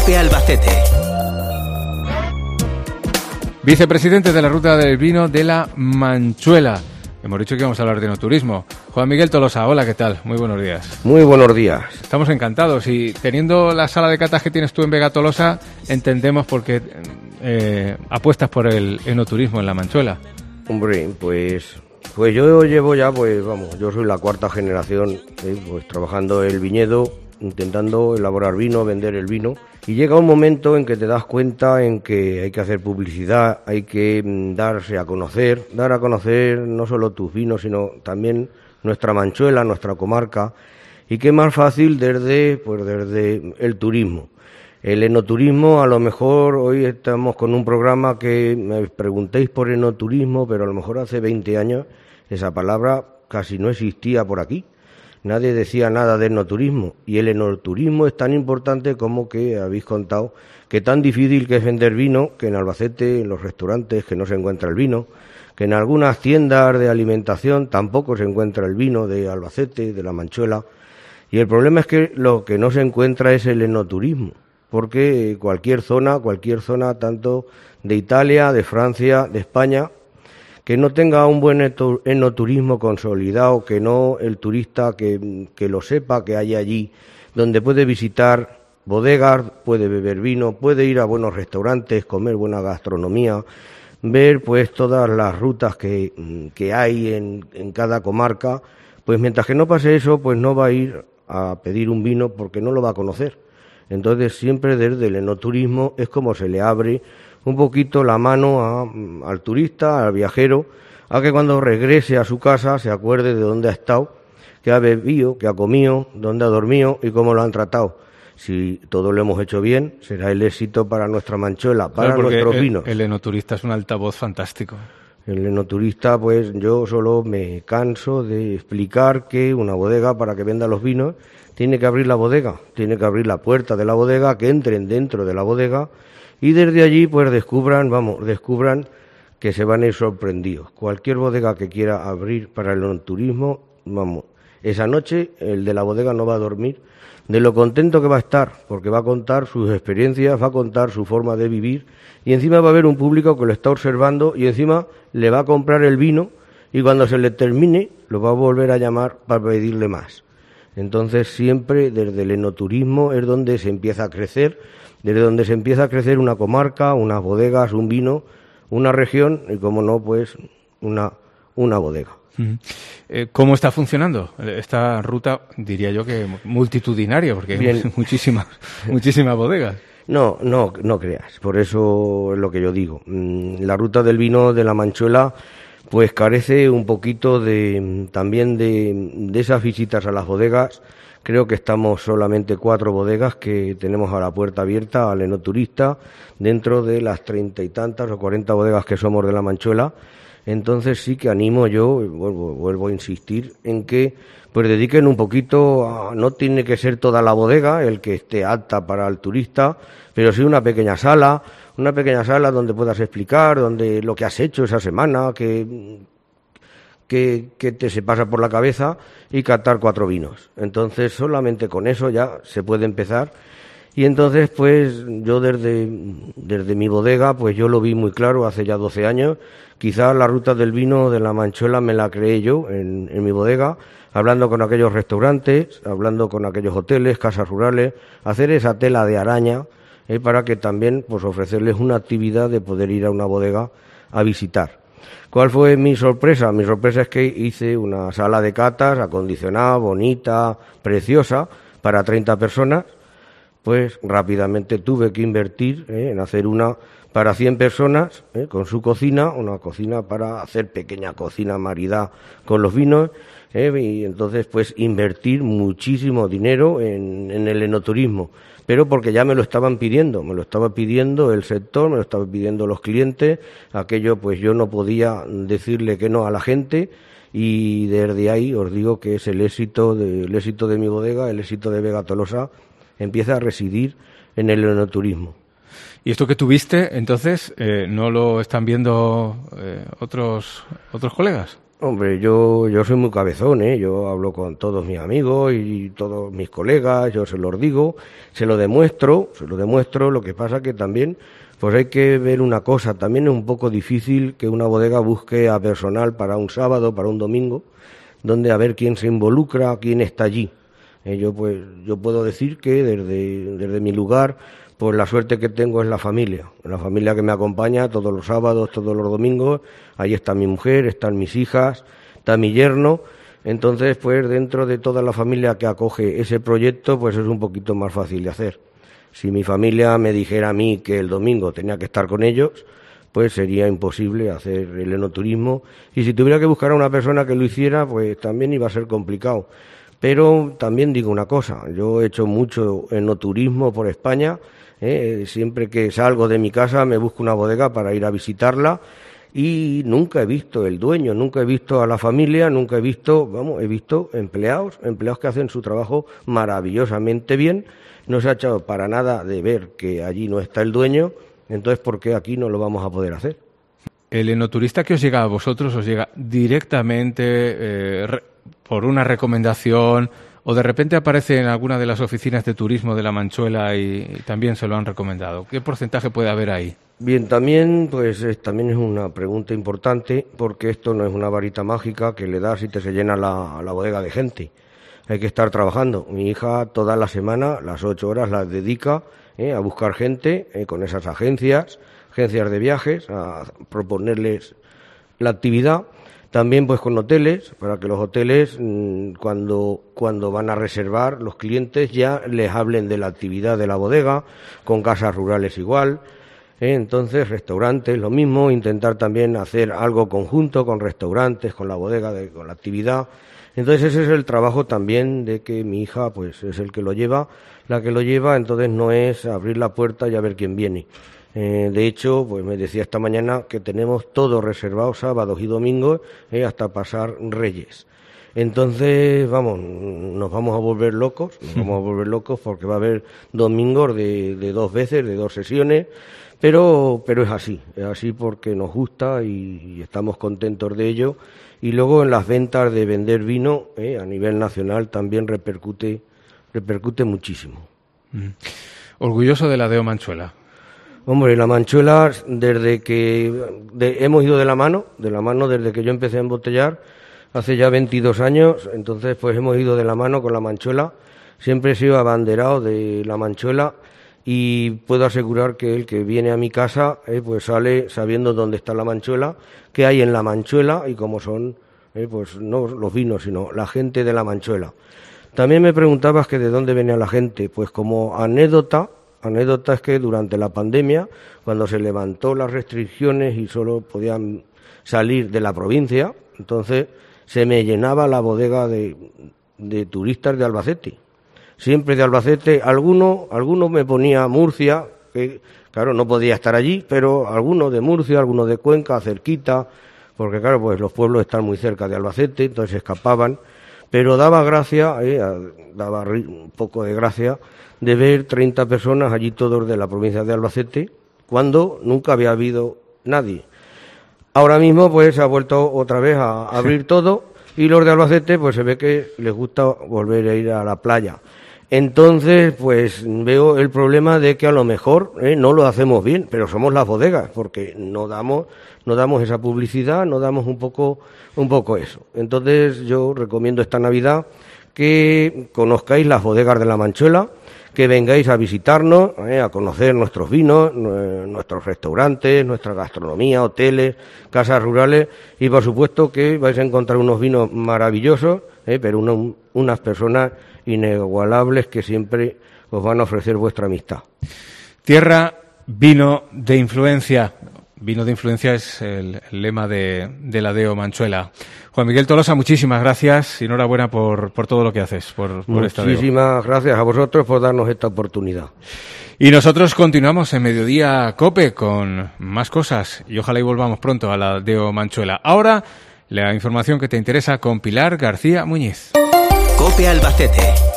Cope Albacete. Vicepresidente de la Ruta del Vino de la Manchuela. Hemos dicho que íbamos a hablar de enoturismo. Juan Miguel Tolosa, hola, ¿qué tal? Muy buenos días. Muy buenos días. Estamos encantados y teniendo la sala de catas que tienes tú en Vega Tolosa, entendemos por qué apuestas por el enoturismo en la Manchuela. Hombre, pues yo llevo ya, yo soy la cuarta generación, pues trabajando el viñedo, intentando elaborar vino, vender el vino. Y llega un momento en que te das cuenta en que hay que hacer publicidad, hay que dar a conocer no solo tus vinos, sino también nuestra Manchuela, nuestra comarca. Y qué más fácil desde el turismo. El enoturismo, a lo mejor hoy estamos con un programa que me preguntéis por enoturismo, pero a lo mejor hace 20 años esa palabra casi no existía por aquí. Nadie decía nada de enoturismo, y el enoturismo es tan importante como que habéis contado que tan difícil que es vender vino, que en Albacete, en los restaurantes, que no se encuentra el vino, que en algunas tiendas de alimentación tampoco se encuentra el vino de Albacete, de la Manchuela, y el problema es que lo que no se encuentra es el enoturismo, porque cualquier zona tanto de Italia, de Francia, de España, que no tenga un buen enoturismo consolidado, que no el turista que lo sepa, que hay allí, donde puede visitar bodegas, puede beber vino, puede ir a buenos restaurantes, comer buena gastronomía, ver pues todas las rutas que hay en cada comarca, pues mientras que no pase eso, pues no va a ir a pedir un vino porque no lo va a conocer. Entonces siempre desde el enoturismo es como se le abre un poquito la mano al turista, al viajero, a que cuando regrese a su casa se acuerde de dónde ha estado, qué ha bebido, qué ha comido, dónde ha dormido y cómo lo han tratado. Si todo lo hemos hecho bien, será el éxito para nuestra Manchuela, para nuestros vinos. El enoturista es un altavoz fantástico. El enoturista, pues yo solo me canso de explicar que una bodega, para que venda los vinos, tiene que abrir la bodega, tiene que abrir la puerta de la bodega, que entren dentro de la bodega y desde allí pues descubran que se van a ir sorprendidos. Cualquier bodega que quiera abrir para el enoturismo, esa noche el de la bodega no va a dormir de lo contento que va a estar, porque va a contar sus experiencias, va a contar su forma de vivir y encima va a haber un público que lo está observando y encima le va a comprar el vino y cuando se le termine lo va a volver a llamar para pedirle más. Entonces siempre desde el enoturismo es donde se empieza a crecer, desde donde se empieza a crecer una comarca, unas bodegas, un vino, una región y, como no, pues una bodega. ¿Cómo está funcionando esta ruta, diría yo que multitudinaria, porque hay muchísimas bodegas? No creas, por eso es lo que yo digo. La ruta del vino de la Manchuela pues carece un poquito también de esas visitas a las bodegas. Creo que estamos solamente 4 bodegas que tenemos a la puerta abierta al enoturista dentro de las 30 y tantas o 40 bodegas que somos de la Manchuela. Entonces sí que animo yo, vuelvo a insistir, en que pues dediquen un poquito, no tiene que ser toda la bodega el que esté apta para el turista, pero sí una pequeña sala donde puedas explicar donde lo que has hecho esa semana, que te se pasa por la cabeza y catar 4 vinos. Entonces solamente con eso ya se puede empezar. Y entonces pues yo desde mi bodega pues yo lo vi muy claro hace ya 12 años. Quizás la ruta del vino de la Manchuela me la creé yo en mi bodega, hablando con aquellos restaurantes, hablando con aquellos hoteles, casas rurales, hacer esa tela de araña para que también pues ofrecerles una actividad de poder ir a una bodega a visitar. ¿Cuál fue mi sorpresa? Mi sorpresa es que hice una sala de catas acondicionada, bonita, preciosa, para 30 personas. Pues rápidamente tuve que invertir en hacer una para 100 personas, con su cocina, una cocina para hacer pequeña cocina maridada con los vinos, y entonces pues invertir muchísimo dinero en el enoturismo, pero porque ya me lo estaba pidiendo el sector, me lo estaban pidiendo los clientes, aquello pues yo no podía decirle que no a la gente. Y desde ahí os digo que es el éxito de mi bodega, el éxito de Vega Tolosa, empieza a residir en el enoturismo. ¿Y esto que tuviste, entonces, no lo están viendo otros colegas? Hombre, yo soy muy cabezón, ¿eh? Yo hablo con todos mis amigos y todos mis colegas, yo se los digo, se lo demuestro, lo que pasa que también, pues hay que ver una cosa, también es un poco difícil que una bodega busque a personal para un sábado, para un domingo, donde a ver quién se involucra, quién está allí. Yo puedo decir que desde mi lugar, pues la suerte que tengo es la familia que me acompaña todos los sábados, todos los domingos. Ahí está mi mujer, están mis hijas, está mi yerno. Entonces, pues dentro de toda la familia que acoge ese proyecto, pues es un poquito más fácil de hacer. Si mi familia me dijera a mí que el domingo tenía que estar con ellos, pues sería imposible hacer el enoturismo. Y si tuviera que buscar a una persona que lo hiciera, pues también iba a ser complicado. Pero también digo una cosa, yo he hecho mucho enoturismo por España. Siempre que salgo de mi casa me busco una bodega para ir a visitarla y nunca he visto el dueño, nunca he visto a la familia, nunca he visto empleados que hacen su trabajo maravillosamente bien. No se ha echado para nada de ver que allí no está el dueño, entonces ¿por qué aquí no lo vamos a poder hacer? ¿El enoturista que os llega a vosotros os llega directamente por una recomendación o de repente aparece en alguna de las oficinas de turismo de La Manchuela y también se lo han recomendado? ¿Qué porcentaje puede haber ahí? Bien, también es una pregunta importante porque esto no es una varita mágica que le das y te se llena la bodega de gente. Hay que estar trabajando. Mi hija toda la semana, las 8 horas las dedica a buscar gente con esas agencias de viajes, a proponerles la actividad. También pues con hoteles, para que los hoteles cuando van a reservar los clientes ya les hablen de la actividad de la bodega, con casas rurales igual. Entonces restaurantes lo mismo, intentar también hacer algo conjunto con restaurantes, con la bodega, con la actividad. Entonces ese es el trabajo también de que mi hija pues es el que lo lleva, la que lo lleva, entonces no es abrir la puerta y a ver quién viene. De hecho, pues me decía esta mañana que tenemos todo reservado sábados y domingos hasta pasar Reyes. Entonces, nos vamos a volver locos porque va a haber domingos de 2 veces, de 2 sesiones, pero es así porque nos gusta y estamos contentos de ello. Y luego en las ventas de vender vino a nivel nacional también repercute muchísimo. ¿Orgulloso de la Deo Manchuela? Hombre, la Manchuela, desde que hemos ido de la mano desde que yo empecé a embotellar, hace ya 22 años, entonces pues hemos ido de la mano con la Manchuela, siempre he sido abanderado de la Manchuela y puedo asegurar que el que viene a mi casa pues sale sabiendo dónde está la Manchuela, qué hay en la Manchuela y cómo son, pues no los vinos, sino la gente de la Manchuela. También me preguntabas que de dónde venía la gente, pues como anécdota es que durante la pandemia, cuando se levantó las restricciones y solo podían salir de la provincia, entonces se me llenaba la bodega de turistas de Albacete. Siempre de Albacete, alguno me ponía Murcia, que claro, no podía estar allí, pero algunos de Murcia, algunos de Cuenca, cerquita, porque claro, pues los pueblos están muy cerca de Albacete, entonces escapaban, pero daba un poco de gracia de ver 30 personas allí todos de la provincia de Albacete, cuando nunca había habido nadie. Ahora mismo pues se ha vuelto otra vez a abrir todo y los de Albacete pues se ve que les gusta volver a ir a la playa. Entonces pues veo el problema de que a lo mejor no lo hacemos bien, pero somos las bodegas, porque no damos esa publicidad, no damos un poco eso. Entonces yo recomiendo esta Navidad que conozcáis las bodegas de La Manchuela, que vengáis a visitarnos, a conocer nuestros vinos, nuestros restaurantes, nuestra gastronomía, hoteles, casas rurales y por supuesto que vais a encontrar unos vinos maravillosos, pero unas personas inigualables que siempre os van a ofrecer vuestra amistad. Tierra, vino de influencia. Vino de influencia es el lema de la Deo Manchuela. Juan Miguel Tolosa, muchísimas gracias y enhorabuena por todo lo que haces por esta Deo. Muchísimas gracias a vosotros por darnos esta oportunidad. Y nosotros continuamos en Mediodía COPE con más cosas y ojalá y volvamos pronto a la Deo Manchuela. Ahora, la información que te interesa con Pilar García Muñiz. COPE Albacete.